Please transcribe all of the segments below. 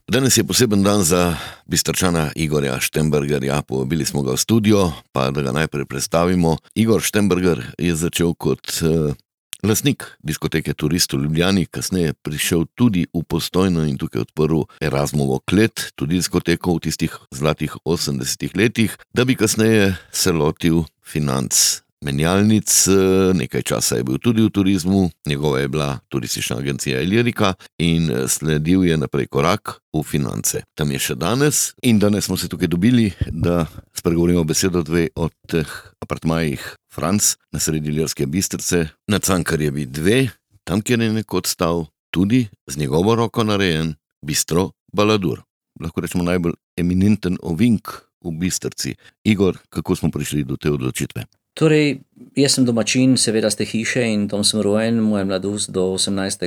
Danes je poseben dan za Bistričana Igorja Štembergarja. Povabili smo ga v studio, pa da ga najprej predstavimo. Igor Štembergar je začel kot lastnik diskoteke Turist v Ljubljani, kasneje prišel tudi v Postojno in tukaj odprl Erasmovo klet, tudi diskoteko v tistih zlatih 80 letih, da bi kasneje se lotil financ. Menjalnic, nekaj časa je bil tudi v turizmu, njegova je bila turistična agencija Ilirika in sledil je naprej korak v finance. Tam je še danes in danes smo se tukaj dobili, da spregovorimo besedo dve o teh apartmajih Franc na sredi Ilirske Bistrice, na Cankarjevi 2, tam kjer je nekoč stal tudi z njegovo roko narejen Bistro Baladur. Lahko rečemo najbolj eminenten ovink v Bistrici. Igor, kako smo prišli do te odločitve? Torej, jaz sem domačin, seveda ste hiše in tam sem rojen, moja mladost do 18.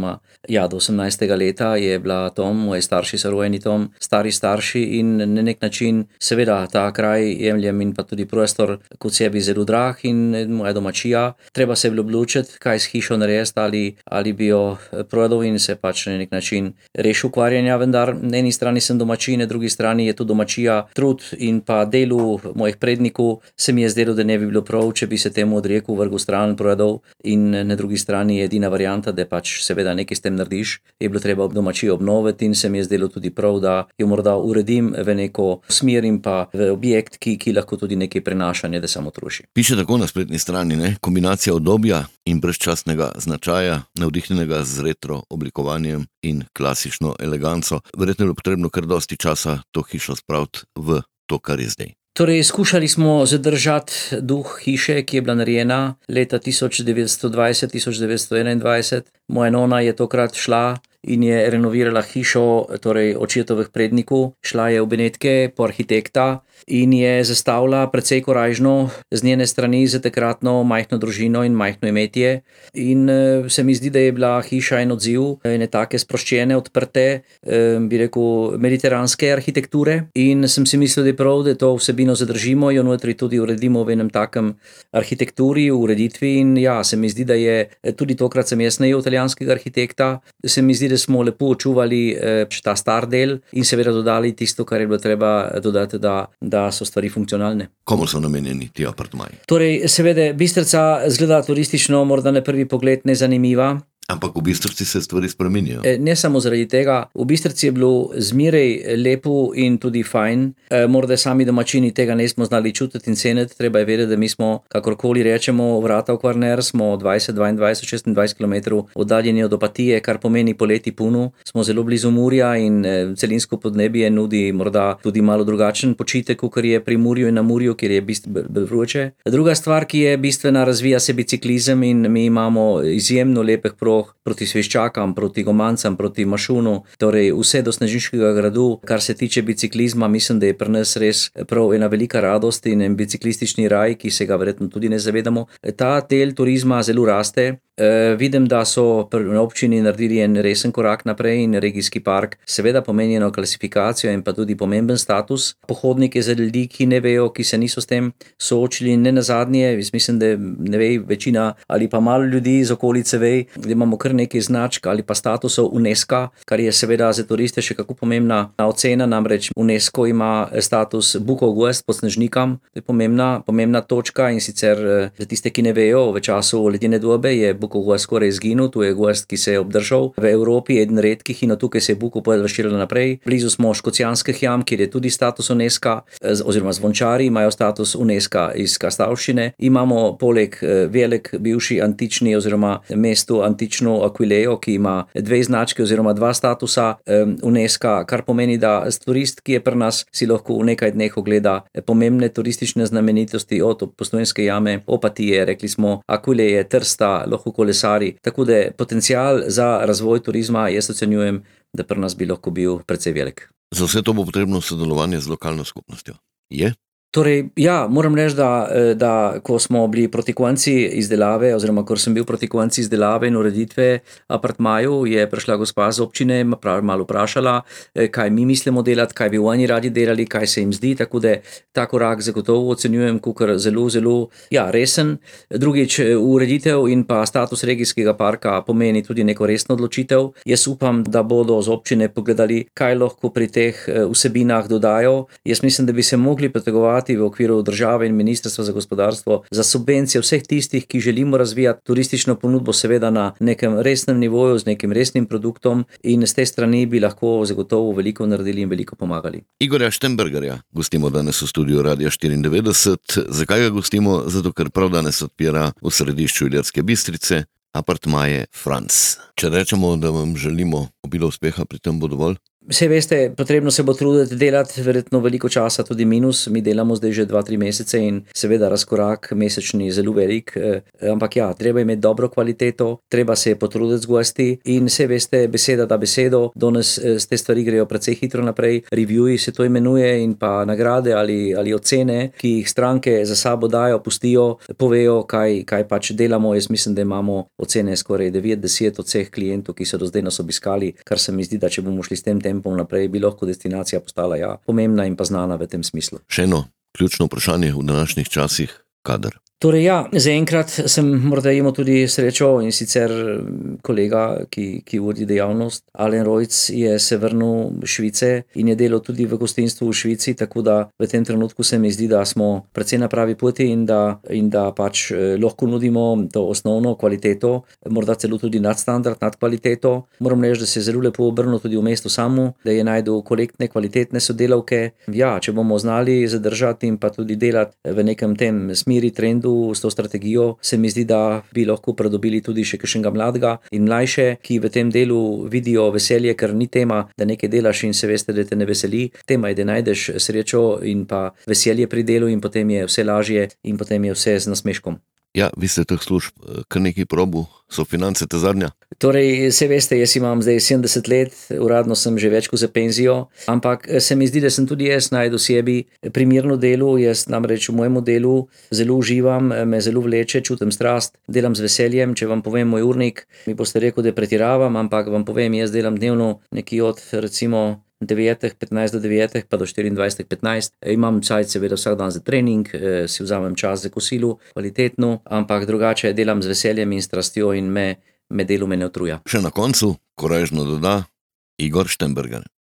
leta je bila tam, moji starši so rojeni tam, stari starši in na nek način seveda ta kraj jemljem in pa tudi prostor kot sebi zelo drag in moja domačija. Treba se je bilo odločiti, kaj s hišo narediti ali bi jo prodal in se pač na nek način rešil ukvarjanja, vendar na eni strani sem domačin, na drugi strani je tu domačija, trud in pa delu mojih prednikov se mi je zdelo, da ne bi bilo prav, če bi se temu odrekel, vrgel stran, prodal in na drugi strani je edina varianta, da pač seveda nekaj s tem narediš, je bilo treba domačijo obnoviti in se mi je zdelo tudi prav, da jo morda uredim v neko smer in pa v objekt, ki lahko tudi nekaj prenaša, ne da samo troši. Piše tako na spletni strani, ne? Kombinacija udobja in brezčasnega značaja, navdihnjenega z retro oblikovanjem in klasično eleganco. Verjetno je bilo potrebno kar dosti časa to hišo spraviti v to, kar je zdaj. Torej, skušali smo zadržati duh hiše, ki je bila narejena leta 1920-1921. Moja nona je tokrat šla in je renovirala hišo, torej očetovih prednikov. Šla je v Benetke po arhitekta in je zastavila precej korajžno z njene strani za takratno majhno družino in majhno imetje. In se mi zdi, da je bila hiša en odziv, ene take sproščene, odprte, bi rekel, mediteranske arhitekture. In sem si mislil, da je prav, da to vsebino zadržimo, jo notri tudi uredimo v enem takem arhitekturi, ureditvi. In ja, se mi zdi, da je tudi tokrat sem jaz najel italijanskega arhitekta. Se mi zdi, da smo lepo očuvali ta star del in seveda dodali tisto, kar je bilo treba dodati, da so stvari funkcionalne. Komu so namenjeni ti apartmaji? Torej, seveda, Bistrica zgleda turistično, morda na prvi pogled nezanimiva. Ampak v Bistrici se stvari spreminjajo. Ne samo zaradi tega, v Bistrici je bilo zmeraj lepo in tudi fajn. Morda sami domačini tega nismo znali čutiti in ceniti. Treba je vedeti, da mi smo, kakorkoli rečemo, vrata v Kvarner, smo 20, 22, 26 km oddaljeni od Opatije, kar pomeni poleti puno. Smo zelo blizu Murja in celinsko podnebje nudi morda tudi malo drugačen počitek, kot je pri Murju in na Murju, kjer je bistveno vroče. Druga stvar, ki je bistvena, razvija se biciklizem in mi imamo izjemno lepih prog proti Sveščakam, proti Gomancam, proti Mašunu, torej vse do Snežiškega gradu. Kar se tiče biciklizma, mislim, da je pri nas res prav ena velika radost in en biciklistični raj, ki se ga verjetno tudi ne zavedamo. Ta del turizma zelo raste. Vidim, da so na občini naredili en resen korak naprej in regijski park seveda pomenjeno klasifikacijo in pa tudi pomemben status. Pohodnik je za ljudi, ki ne vejo, ki se niso s tem soočili, ne nazadnje. Mislim, da ne ve večina ali pa malo ljudi iz okolice ve, da imamo kar nekaj značk ali pa statusov UNESCO, kar je seveda za turiste še kako pomembna ocena, namreč UNESCO ima status Bukov gozd pod Snežnikom. To je pomembna točka in sicer za tiste, ki ne vejo, v času ledene dobe je Bukov gozd skoraj izginil, to je gozd, ki se je obdržal v Evropi, eden redkih in od tukaj se je Bukov povedal širila naprej. Blizu smo Škocjanskih jam, kjer je tudi status UNESCO, oziroma Zvončari imajo status UNESCO iz Kastavščine. Imamo poleg velik bivši antični oziroma mesto antično Aquilejo, ki ima dve značke oziroma dva statusa UNESCO, kar pomeni, da turist, ki je pri nas, si lahko v nekaj dneh ogleda pomembne turistične znamenitosti od Postojnske jame, Opatije, rekli smo Aquileje, Trsta, lahko kolesari, tako da potencial za razvoj turizma jaz ocenjujem, da pri nas bi lahko bil precej velik. Za vse to bo potrebno sodelovanje z lokalno skupnostjo. Je? Torej, ja, moram reči, da ko smo bili proti konci izdelave, oziroma ko sem bil proti konci izdelave in ureditve apartmaju, je prišla gospa z občine, malo vprašala, kaj mi mislimo delati, kaj bi oni radi delali, kaj se jim zdi, tako da ta korak zagotovo ocenjujem kakor zelo, zelo, ja, resen. Drugič, ureditev in pa status regijskega parka pomeni tudi neko resno odločitev. Jaz upam, da bodo z občine pogledali, kaj lahko pri teh vsebinah dodajo. Jaz mislim, da bi se mogli potegovati v okviru države in Ministrstva za gospodarstvo za subvencije vseh tistih, ki želimo razvijati turistično ponudbo, seveda na nekem resnem nivoju, z nekim resnim produktom, in s te strani bi lahko zagotovo veliko naredili in veliko pomagali. Igorja Štembergarja gostimo danes v studiu Radia 94. Zakaj ga gostimo? Zato, ker prav danes odpira v središču Ilirske Bistrice apartmaje Franc. Če rečemo, da vam želimo obilo uspeha, pri tem bo dovolj? Saj veste, potrebno se bo truditi delati, verjetno veliko časa, tudi minus. Mi delamo zdaj že 2-3 mesece in seveda razkorak mesečni zelo velik, ampak ja, treba imeti dobro kvaliteto, treba se potruditi z gosti in saj veste, beseda da besedo, danes te stvari grejo precej hitro naprej, reviewji se to imenuje in pa nagrade ali ocene, ki jih stranke za sabo dajo, pustijo, povejo, kaj pač delamo. Jaz mislim, da imamo ocene skoraj 9-10 od vseh klientov, ki so do zdaj nas obiskali, kar se mi zdi, da če bomo šli s tem tempom naprej, bi lahko destinacija postala, ja, pomembna in pa znana v tem smislu. Še eno ključno vprašanje v današnjih časih, kader. Torej ja, zaenkrat sem morda imel tudi srečo in sicer kolega, ki vodi dejavnost, Alen Rojc, je se vrnil v Švice in je delal tudi v gostinstvu v Švici, tako da v tem trenutku se mi zdi, da smo precej na pravi poti in da pač lahko nudimo to osnovno kvaliteto, morda celo tudi nadstandard, nad kvaliteto. Moram reči, da se je zelo lepo obrnil tudi v mestu samu, da je najdel korektne, kvalitetne sodelavke. Ja, če bomo znali zadržati in pa tudi delati v nekem tem smeri, trendu, s to strategijo, se mi zdi, da bi lahko pridobili tudi še kakšnega mladega in mlajše, ki v tem delu vidijo veselje, ker ni tema, da nekaj delaš in se veste, da te ne veseli. Tema je, da najdeš srečo in pa veselje pri delu in potem je vse lažje in potem je vse z nasmeškom. Ja, vi ste teh služb kar nekaj probu, so finance te zadnja? Torej, se veste, jaz imam zdaj 70 let, uradno sem že več kot za penzijo, ampak se mi zdi, da sem tudi jaz najdel sebi primerno delu. Jaz namreč v mojemu delu zelo uživam, me zelo vleče, čutim strast, delam z veseljem. Če vam povem moj urnik, mi boste rekel, da pretiravam, ampak vam povem, jaz delam dnevno nekje od recimo 9:15 do 9 pa do 24:15. Imam čas seveda vsak dan za trening, si vzamem čas za kosilo, kvalitetno, ampak drugače delam z veseljem in strastjo in me delo me ne utruja. Še na koncu, korajžno doda Igor Štembergar.